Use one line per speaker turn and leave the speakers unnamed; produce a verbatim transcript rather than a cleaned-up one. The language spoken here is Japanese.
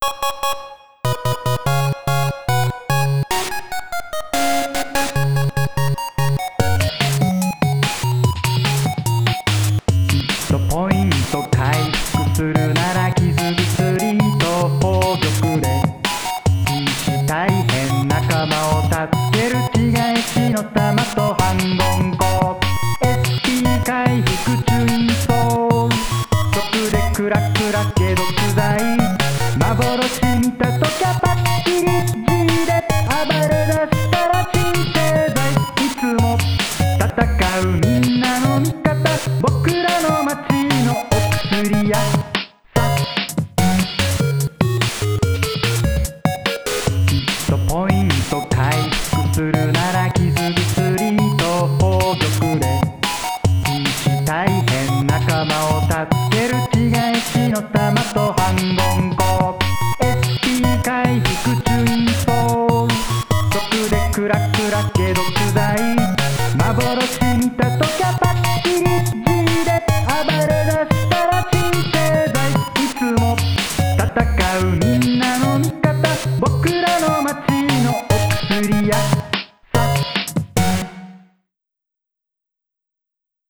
ポイント回復するなら傷薬と宝玉で瀕死大変仲間を助ける違いしの玉と反論語 エスピー 回復チュインソー毒でクラクラ解毒剤幻見たときゃパッキリ G で暴れ出したら鎮静剤いつも戦うみんなの味方僕らの街のお薬屋さヒットポイント回復するなら傷薬と宝玉で瀕死大変仲間を助ける違いしの玉と反論語 エスピー 回復チュインソー毒でクラクラ解毒剤幻見たときゃ